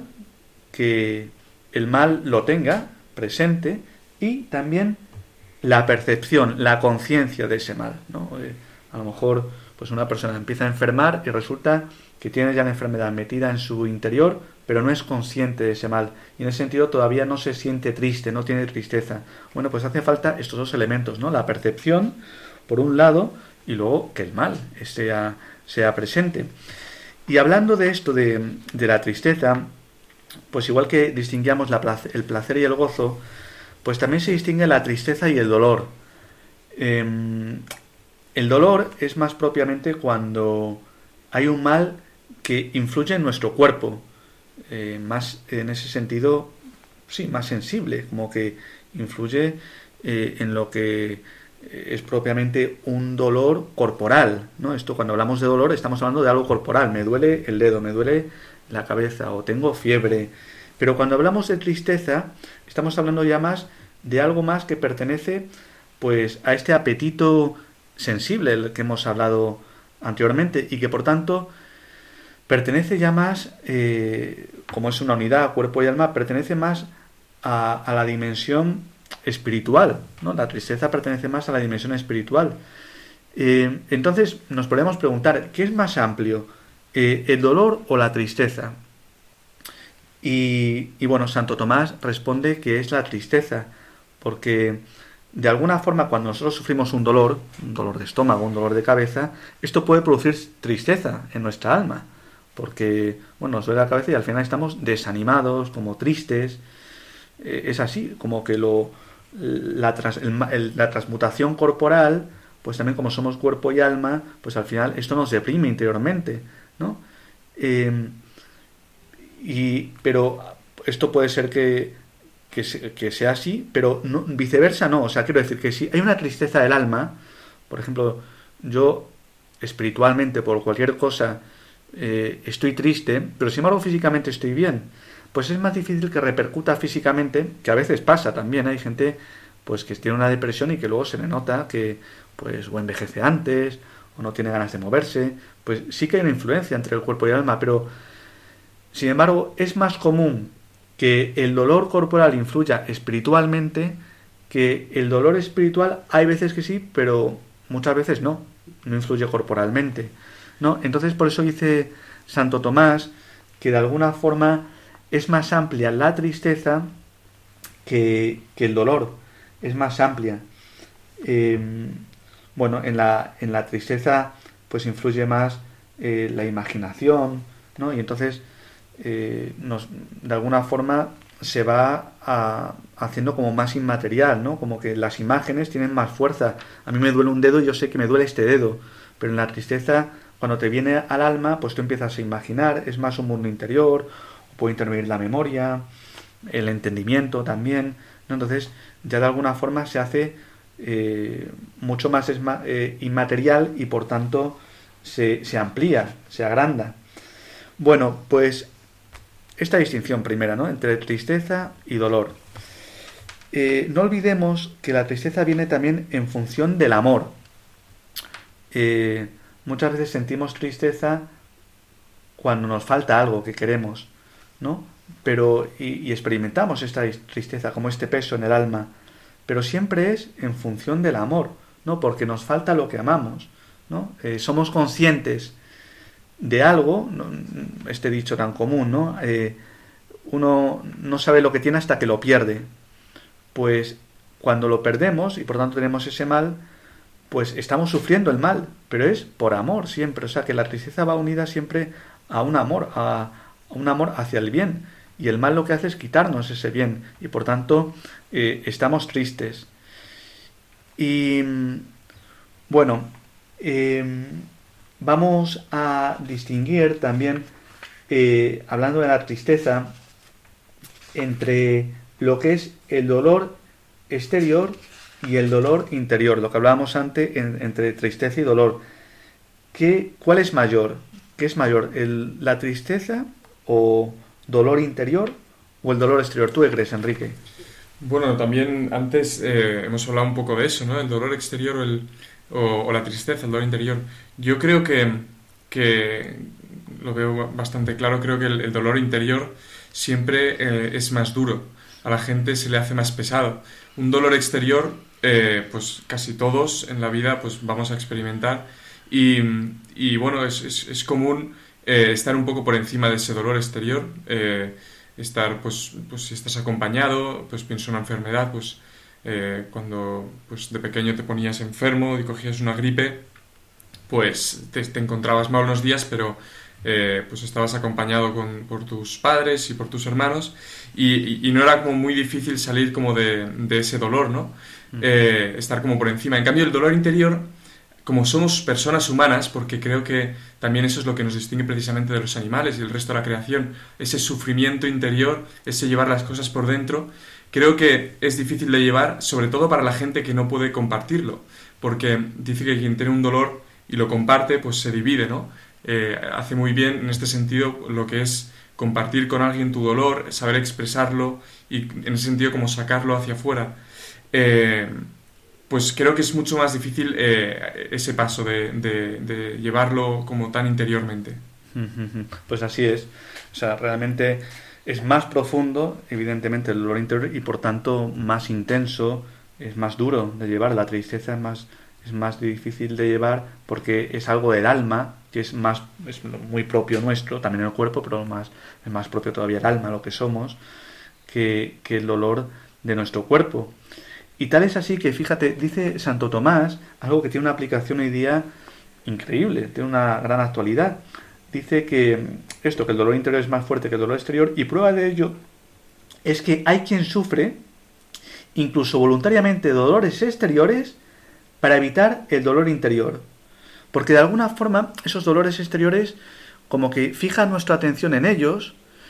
que el mal lo tenga presente, y también la percepción, la conciencia de ese mal, ¿no? Eh, a lo mejor pues una persona empieza a enfermar y resulta que tiene ya la enfermedad metida en su interior, pero no es consciente de ese mal, y en ese sentido todavía no se siente triste, no tiene tristeza. Bueno, pues hace falta estos dos elementos, ¿no? La percepción por un lado, y luego que el mal sea, sea presente. Y hablando de esto de, de la tristeza, pues igual que distinguíamos la placer, el placer y el gozo, pues también se distingue la tristeza y el dolor. Eh, el dolor es más propiamente cuando hay un mal que influye en nuestro cuerpo, eh, más en ese sentido, sí, más sensible, como que influye eh, en lo que es propiamente un dolor corporal, ¿no? Esto, cuando hablamos de dolor, estamos hablando de algo corporal. Me duele el dedo, me duele la cabeza, o tengo fiebre. Pero cuando hablamos de tristeza, estamos hablando ya más de algo más que pertenece, pues, a este apetito sensible del que hemos hablado anteriormente, y que por tanto pertenece ya más, eh, como es una unidad, cuerpo y alma, pertenece más a, a la dimensión espiritual, ¿no? La tristeza pertenece más a la dimensión espiritual. Eh, entonces nos podemos preguntar, ¿qué es más amplio? Eh, ¿el dolor o la tristeza? Y, y bueno, Santo Tomás responde que es la tristeza, porque de alguna forma cuando nosotros sufrimos un dolor, un dolor de estómago, un dolor de cabeza, esto puede producir tristeza en nuestra alma, porque bueno, nos duele la cabeza y al final estamos desanimados, como tristes. Eh, es así, como que lo La, trans, el, el, la transmutación corporal, pues también como somos cuerpo y alma, pues al final esto nos deprime interiormente, ¿no? Eh, y, pero esto puede ser que, que, se, que sea así, pero no, viceversa no. O sea, quiero decir que si hay una tristeza del alma, por ejemplo, yo espiritualmente por cualquier cosa eh, estoy triste, pero sin embargo físicamente estoy bien, pues es más difícil que repercuta físicamente, que a veces pasa también. Hay gente pues que tiene una depresión y que luego se le nota que pues o envejece antes o no tiene ganas de moverse. Pues sí que hay una influencia entre el cuerpo y el alma, pero sin embargo es más común que el dolor corporal influya espiritualmente que el dolor espiritual. Hay veces que sí, pero muchas veces no, no influye corporalmente, ¿no? Entonces por eso dice Santo Tomás que de alguna forma es más amplia la tristeza que, que el dolor, es más amplia. Eh, bueno, en la, en la tristeza pues influye más eh, la imaginación, ¿no? Y entonces eh, nos, de alguna forma se va a, haciendo como más inmaterial, ¿no? Como que las imágenes tienen más fuerza. A mí me duele un dedo y yo sé que me duele este dedo, pero en la tristeza, cuando te viene al alma, pues tú empiezas a imaginar, es más un mundo interior, puede intervenir la memoria, el entendimiento también, ¿no? Entonces ya de alguna forma se hace eh, mucho más esma, eh, inmaterial, y por tanto se, se amplía, se agranda. Bueno, pues esta distinción primera, ¿no?, entre tristeza y dolor. Eh, no olvidemos que la tristeza viene también en función del amor. Eh, muchas veces sentimos tristeza cuando nos falta algo que queremos, ¿no? pero y, y experimentamos esta tristeza como este peso en el alma, pero siempre es en función del amor, ¿no? Porque nos falta lo que amamos, ¿no? Eh, somos conscientes de algo, ¿no? Este dicho tan común, ¿no? Eh, uno no sabe lo que tiene hasta que lo pierde. Pues cuando lo perdemos y por tanto tenemos ese mal, pues estamos sufriendo el mal, pero es por amor siempre. O sea que la tristeza va unida siempre a un amor, a, a un amor hacia el bien. Y el mal lo que hace es quitarnos ese bien. Y por tanto eh, estamos tristes. Y bueno, eh, vamos a distinguir también, eh, hablando de la tristeza, entre lo que es el dolor exterior y el dolor interior, lo que hablábamos antes en, entre tristeza y dolor. ¿Qué, ¿Cuál es mayor? ¿Qué es mayor? El, ¿La tristeza o dolor interior o el dolor exterior? ¿Tú qué crees, Enrique? Bueno, también antes eh, hemos hablado un poco de eso, ¿no? El dolor exterior o, el, o, o la tristeza, el dolor interior. Yo creo que, que lo veo bastante claro, creo que el, el dolor interior siempre eh, es más duro, a la gente se le hace más pesado. Un dolor exterior, eh, pues casi todos en la vida pues vamos a experimentar y, y bueno, es, es, es común eh, estar un poco por encima de ese dolor exterior, eh, estar, pues, pues si estás acompañado, pues pienso en una enfermedad, pues eh, cuando pues de pequeño te ponías enfermo y cogías una gripe, pues te, te encontrabas mal unos días, pero eh, pues estabas acompañado con, por tus padres y por tus hermanos y, y, y no era como muy difícil salir como de, de ese dolor, ¿no? Eh, estar como por encima. En cambio, el dolor interior, como somos personas humanas, porque creo que también eso es lo que nos distingue precisamente de los animales y el resto de la creación, ese sufrimiento interior, ese llevar las cosas por dentro, creo que es difícil de llevar, sobre todo para la gente que no puede compartirlo, porque dice que quien tiene un dolor y lo comparte, pues se divide, ¿no? Eh, hace muy bien en este sentido lo que es compartir con alguien tu dolor, saber expresarlo y en ese sentido como sacarlo hacia afuera. Eh, pues creo que es mucho más difícil eh, ese paso de, de, de llevarlo como tan interiormente. Pues así es. O sea, realmente es más profundo, evidentemente, el dolor interior y por tanto más intenso, es más duro de llevar. La tristeza es más, es más difícil de llevar porque es algo del alma, que es más es muy propio nuestro, también el cuerpo, pero más, es más propio todavía el alma, lo que somos, que, que el dolor de nuestro cuerpo. Y tal es así que, fíjate, dice Santo Tomás, algo que tiene una aplicación hoy día increíble, tiene una gran actualidad. Dice que esto, que el dolor interior es más fuerte que el dolor exterior, y prueba de ello es que hay quien sufre, incluso voluntariamente, dolores exteriores para evitar el dolor interior. Porque de alguna forma esos dolores exteriores como que fijan nuestra atención en ellos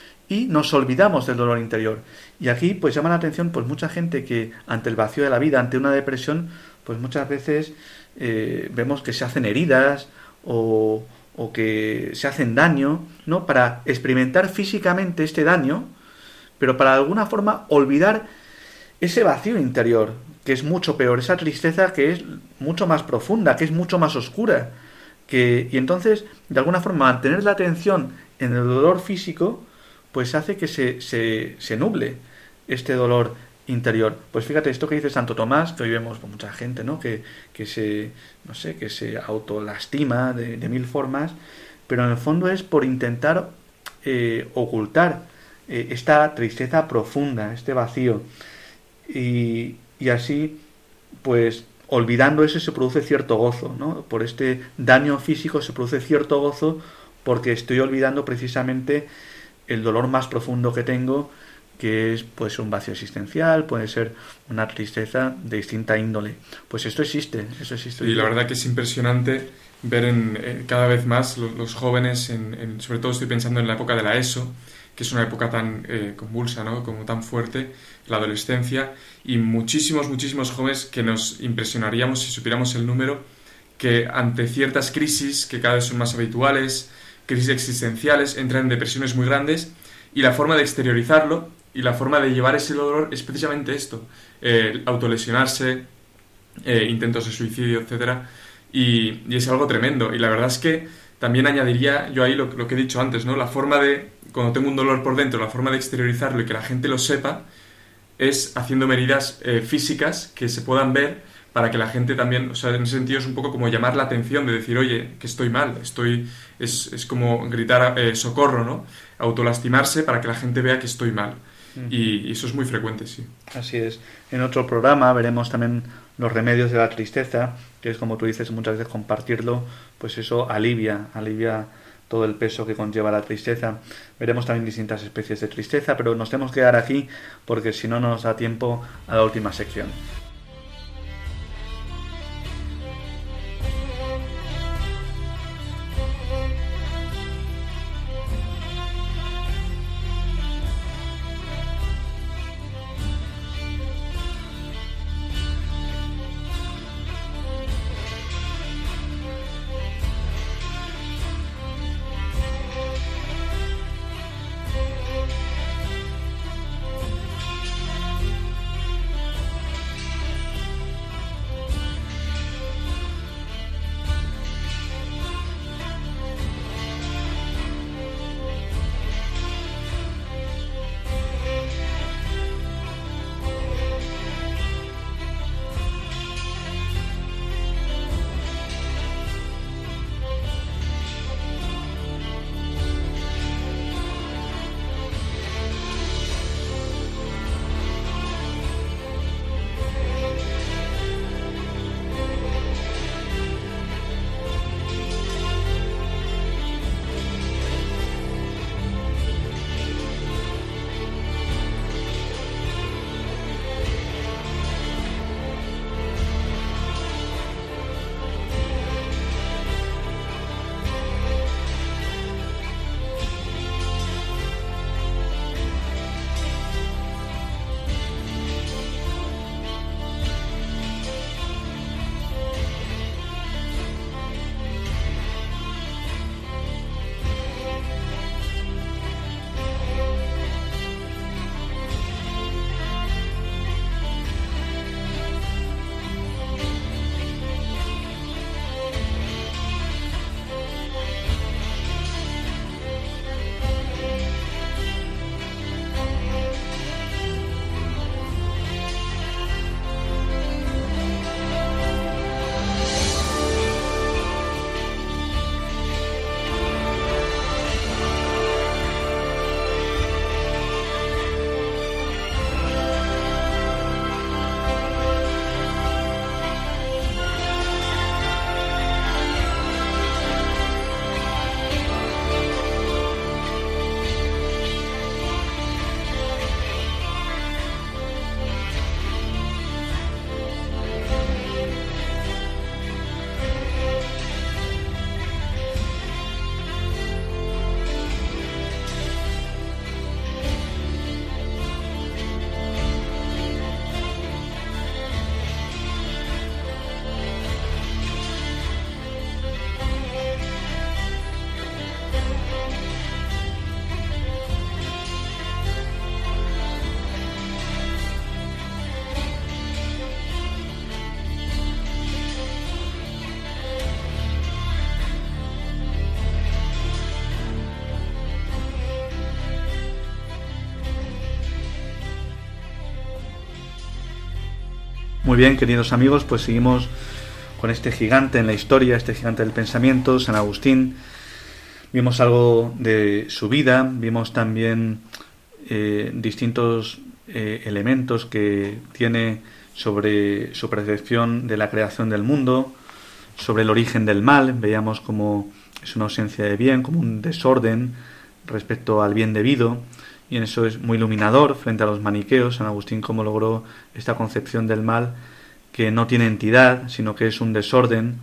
y nos olvidamos del dolor interior. Y aquí pues llama la atención pues mucha gente que ante el vacío de la vida, ante una depresión, pues muchas veces eh, vemos que se hacen heridas o, o que se hacen daño, ¿no? Para experimentar físicamente este daño, pero para de alguna forma olvidar ese vacío interior, que es mucho peor, esa tristeza que es mucho más profunda, que es mucho más oscura. Que, y entonces, de alguna forma, mantener la atención en el dolor físico pues hace que se, se, se nuble este dolor interior. Pues fíjate, esto que dice Santo Tomás, que hoy vemos con mucha gente, ¿no? Que, que se, no sé, que se autolastima de, de mil formas, pero en el fondo es por intentar eh, ocultar eh, esta tristeza profunda, este vacío. Y, y así, pues, olvidando eso se produce cierto gozo, ¿no? Por este daño físico se produce cierto gozo porque estoy olvidando precisamente el dolor más profundo que tengo, que es pues un vacío existencial, puede ser una tristeza de distinta índole. Pues esto existe, eso existe. Y la verdad que es impresionante ver en, en cada vez más los, los jóvenes, en, en, sobre todo estoy pensando en la época de la ESO, que es una época tan eh, convulsa, ¿no? Como tan fuerte, la adolescencia, y muchísimos, muchísimos jóvenes que nos impresionaríamos si supiéramos el número, que ante ciertas crisis que cada vez son más habituales, crisis existenciales, entran en depresiones muy grandes y la forma de exteriorizarlo y la forma de llevar ese dolor es precisamente esto, eh, autolesionarse, eh, intentos de suicidio, etcétera, y, y es algo tremendo. Y la verdad es que también añadiría yo ahí lo, lo que he dicho antes, ¿no? La forma de, cuando tengo un dolor por dentro, la forma de exteriorizarlo y que la gente lo sepa es haciendo medidas eh, físicas que se puedan ver para que la gente también, o sea, en ese sentido es un poco como llamar la atención de decir, oye, que estoy mal, estoy, es, es como gritar eh, socorro, ¿no? Autolastimarse para que la gente vea que estoy mal. Uh-huh. Y, y eso es muy frecuente, sí. Así es. En otro programa veremos también los remedios de la tristeza, que es como tú dices, muchas veces compartirlo, pues eso alivia, alivia todo el peso que conlleva la tristeza. Veremos también distintas especies de tristeza, pero nos tenemos que quedar aquí porque si no, no nos da tiempo a la última sección. Muy bien, queridos amigos, pues seguimos con este gigante en la historia, este gigante del pensamiento, San Agustín. Vimos algo de su vida, vimos también eh, distintos eh, elementos que tiene sobre su percepción de la creación del mundo, sobre el origen del mal. Veíamos como es una ausencia de bien, como un desorden respecto al bien debido, y en eso es muy iluminador frente a los maniqueos. San Agustín cómo logró esta concepción del mal que no tiene entidad, sino que es un desorden.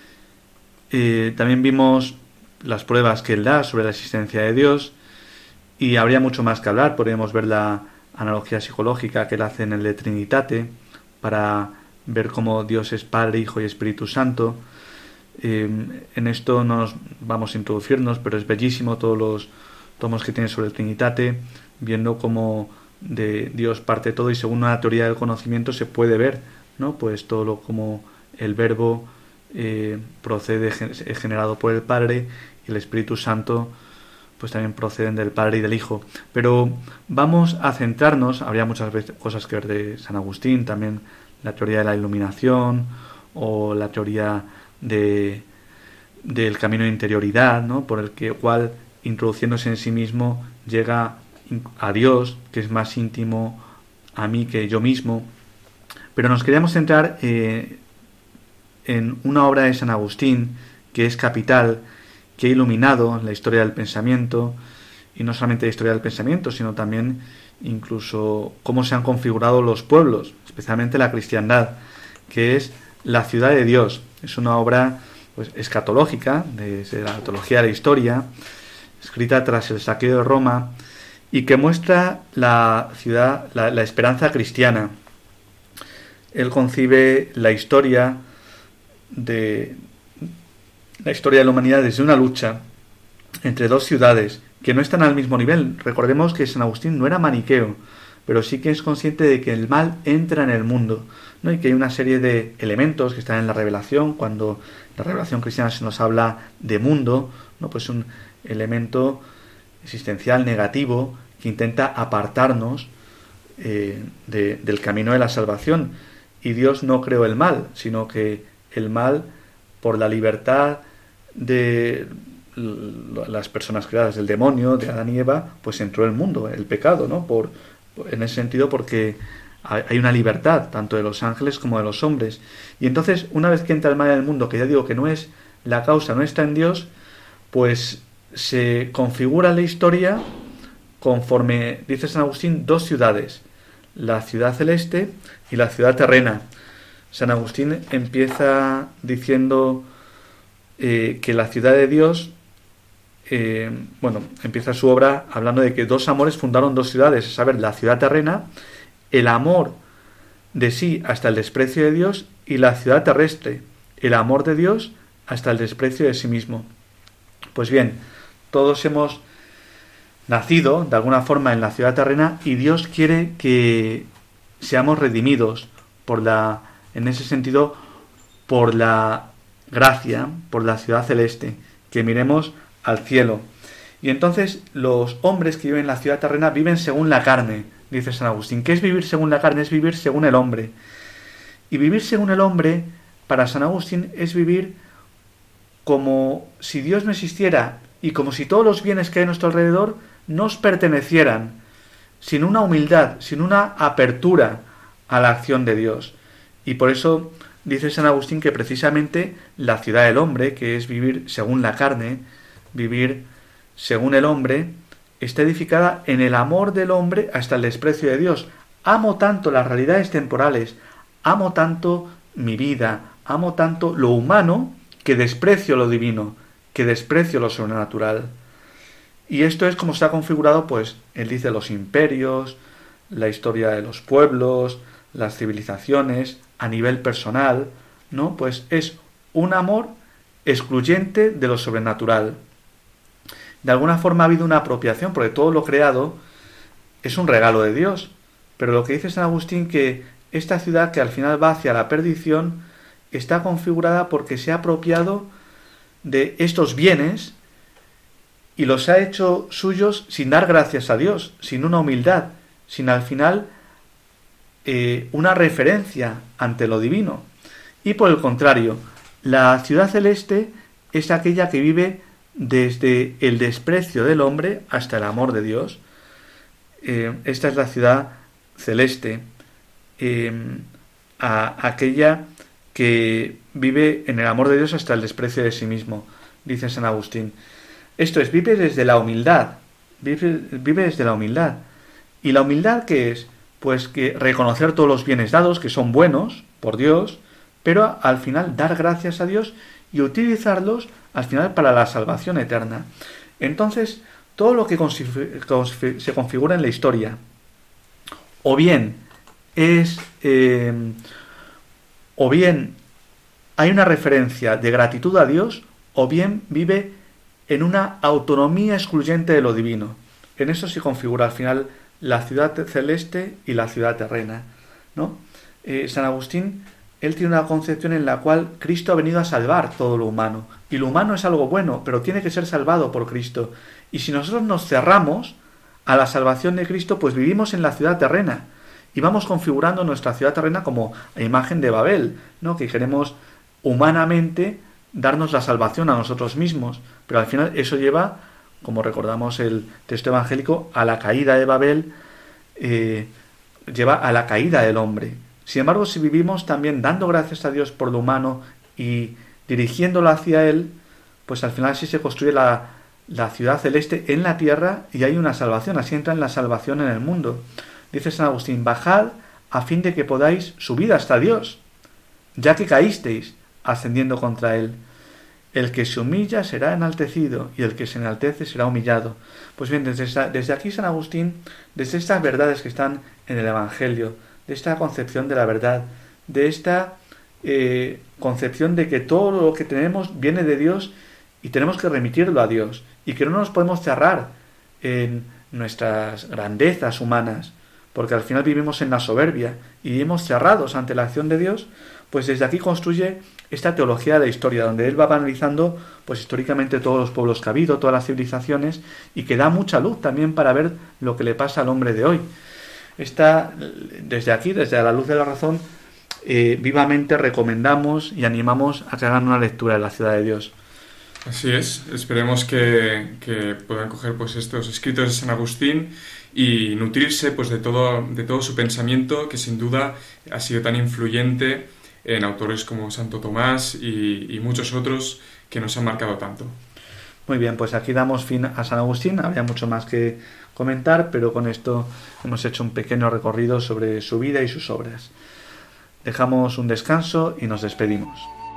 Eh, también vimos las pruebas que él da sobre la existencia de Dios, y habría mucho más que hablar. Podríamos ver la analogía psicológica que él hace en el de Trinitate para ver cómo Dios es Padre, Hijo y Espíritu Santo. Eh, en esto no nos vamos a introducirnos, pero es bellísimo todos los tomos que tiene sobre el Trinitate, viendo cómo de Dios parte todo, y según una teoría del conocimiento se puede ver, ¿no? Pues todo lo como el verbo eh, procede, es generado por el Padre, y el Espíritu Santo pues también proceden del Padre y del Hijo. Pero vamos a centrarnos, habría muchas veces cosas que ver de San Agustín, también la teoría de la iluminación o la teoría de, del camino de interioridad, ¿no? Por el que, cual, introduciéndose en sí mismo, llega a Dios, que es más íntimo a mí que yo mismo. Pero nos queríamos centrar eh, en una obra de San Agustín que es capital, que ha iluminado la historia del pensamiento, y no solamente la historia del pensamiento, sino también incluso cómo se han configurado los pueblos, especialmente la cristiandad, que es La ciudad de Dios. Es una obra pues escatológica, desde la teología de la historia, escrita tras el saqueo de Roma, y que muestra la ciudad, la, la esperanza cristiana. Él concibe la historia de la historia de la humanidad desde una lucha entre dos ciudades que no están al mismo nivel. Recordemos que San Agustín no era maniqueo, pero sí que es consciente de que el mal entra en el mundo, ¿no? Y que hay una serie de elementos que están en la revelación. Cuando la revelación cristiana se nos habla de mundo, ¿no? Pues un elemento existencial negativo que intenta apartarnos eh, de, del camino de la salvación. Y Dios no creó el mal, sino que el mal, por la libertad de las personas creadas, del demonio, de Adán y Eva, pues entró el mundo, el pecado, ¿no? Por, en ese sentido, porque hay una libertad tanto de los ángeles como de los hombres. Y entonces, una vez que entra el mal en el mundo, que ya digo que no es la causa, no está en Dios, pues se configura la historia conforme, dice San Agustín, dos ciudades, la ciudad celeste y la ciudad terrena. San Agustín empieza diciendo eh, que la ciudad de Dios, eh, bueno, empieza su obra hablando de que dos amores fundaron dos ciudades, es saber, la ciudad terrena, el amor de sí hasta el desprecio de Dios, y la ciudad terrestre, el amor de Dios hasta el desprecio de sí mismo. Pues bien, todos hemos nacido de alguna forma en la ciudad terrena, y Dios quiere que seamos redimidos por la, en ese sentido, por la gracia, por la ciudad celeste, que miremos al cielo. Y entonces los hombres que viven en la ciudad terrena viven según la carne, dice San Agustín. ¿Qué es vivir según la carne? Es vivir según el hombre. Y vivir según el hombre, para San Agustín, es vivir como si Dios no existiera y como si todos los bienes que hay a nuestro alrededor nos pertenecieran, sin una humildad, sin una apertura a la acción de Dios. Y por eso dice San Agustín que precisamente la ciudad del hombre, que es vivir según la carne, vivir según el hombre, está edificada en el amor del hombre hasta el desprecio de Dios. Amo tanto las realidades temporales, amo tanto mi vida, amo tanto lo humano, que desprecio lo divino, que desprecio lo sobrenatural. Y esto es como está configurado, pues, él dice, los imperios, la historia de los pueblos, las civilizaciones, a nivel personal, ¿no? Pues es un amor excluyente de lo sobrenatural. De alguna forma ha habido una apropiación, porque todo lo creado es un regalo de Dios. Pero lo que dice San Agustín, que esta ciudad que al final va hacia la perdición, está configurada porque se ha apropiado de estos bienes y los ha hecho suyos sin dar gracias a Dios, sin una humildad, sin al final eh, una referencia ante lo divino. Y por el contrario, la ciudad celeste es aquella que vive desde el desprecio del hombre hasta el amor de Dios. Eh, esta es la ciudad celeste, eh, a, aquella que vive en el amor de Dios hasta el desprecio de sí mismo, dice San Agustín. Esto es, vive desde la humildad, vive, vive desde la humildad. ¿Y la humildad qué es? Pues que reconocer todos los bienes dados, que son buenos por Dios, pero al final dar gracias a Dios y utilizarlos al final para la salvación eterna. Entonces, todo lo que se configura en la historia, o bien es, eh, o bien hay una referencia de gratitud a Dios, o bien vive en una autonomía excluyente de lo divino. En eso se configura al final la ciudad celeste y la ciudad terrena, ¿no? Eh, San Agustín él tiene una concepción en la cual Cristo ha venido a salvar todo lo humano. Y lo humano es algo bueno, pero tiene que ser salvado por Cristo. Y si nosotros nos cerramos a la salvación de Cristo, pues vivimos en la ciudad terrena. Y vamos configurando nuestra ciudad terrena como la imagen de Babel, ¿no? Que queremos humanamente darnos la salvación a nosotros mismos. Pero al final eso lleva, como recordamos el texto evangélico, a la caída de Babel, eh, lleva a la caída del hombre. Sin embargo, si vivimos también dando gracias a Dios por lo humano y dirigiéndolo hacia Él, pues al final sí se construye la, la ciudad celeste en la tierra y hay una salvación, así entra en la salvación en el mundo. Dice San Agustín: bajad a fin de que podáis subir hasta Dios, ya que caísteis ascendiendo contra Él. El que se humilla será enaltecido y el que se enaltece será humillado. Pues bien, desde, esta, desde aquí San Agustín, desde estas verdades que están en el Evangelio, de esta concepción de la verdad, de esta eh, concepción de que todo lo que tenemos viene de Dios y tenemos que remitirlo a Dios y que no nos podemos cerrar en nuestras grandezas humanas, porque al final vivimos en la soberbia y vivimos cerrados ante la acción de Dios, pues desde aquí construye esta teología de la historia, donde él va analizando pues históricamente todos los pueblos que ha habido, todas las civilizaciones, y que da mucha luz también para ver lo que le pasa al hombre de hoy. Esta, desde aquí, desde la luz de la razón, eh, vivamente recomendamos y animamos a que hagan una lectura de la ciudad de Dios. Así es, esperemos que, que puedan coger pues estos escritos de San Agustín y nutrirse pues de todo, de todo su pensamiento, que sin duda ha sido tan influyente en autores como Santo Tomás y, y muchos otros que nos han marcado tanto. Muy bien, pues aquí damos fin a San Agustín. Habría mucho más que comentar, pero con esto hemos hecho un pequeño recorrido sobre su vida y sus obras. Dejamos un descanso y nos despedimos.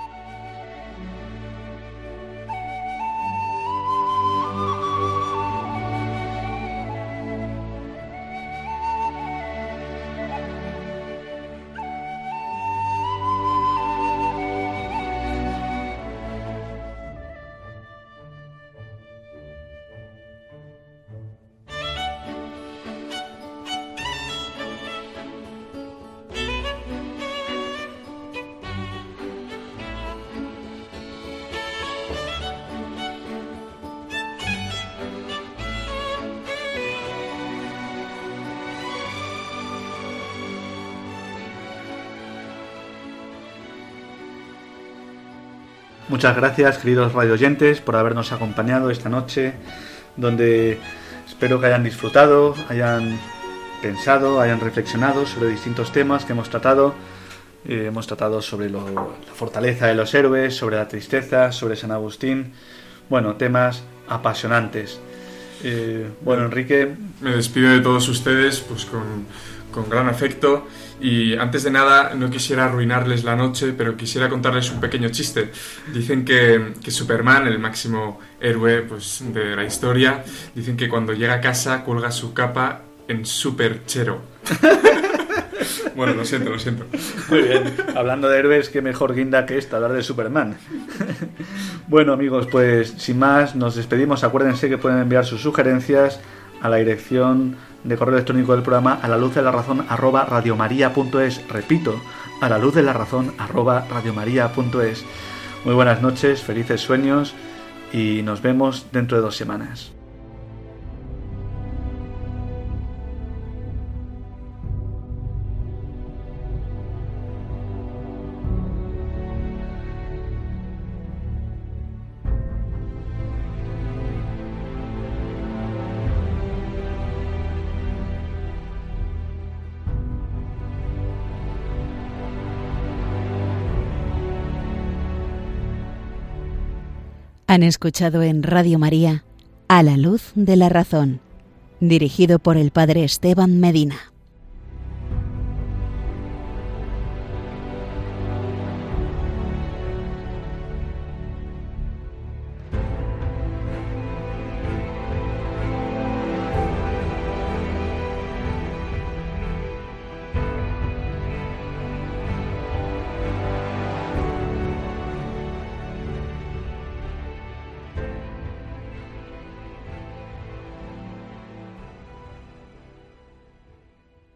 Muchas gracias, queridos radioyentes, por habernos acompañado esta noche, donde espero que hayan disfrutado, hayan pensado, hayan reflexionado sobre distintos temas que hemos tratado. Eh, hemos tratado sobre lo, la fortaleza de los héroes, sobre la tristeza, sobre San Agustín. Bueno, temas apasionantes. Eh, bueno, Enrique... Me despido de todos ustedes pues con, con gran afecto. Y antes de nada, no quisiera arruinarles la noche, pero quisiera contarles un pequeño chiste. Dicen que, que Superman, el máximo héroe pues, de la historia, dicen que cuando llega a casa cuelga su capa en superchero. Bueno, lo siento, lo siento. Muy bien. Hablando de héroes, qué mejor guinda que esta, hablar de Superman. Bueno, amigos, pues sin más, nos despedimos. Acuérdense que pueden enviar sus sugerencias a la dirección de correo electrónico del programa a la luz de la razón arroba radiomaria.es. Repito, a la luz de la razón arroba radiomaria.es. Muy buenas noches, felices sueños y nos vemos dentro de dos semanas. Han escuchado en Radio María A la luz de la razón, dirigido por el padre Esteban Medina.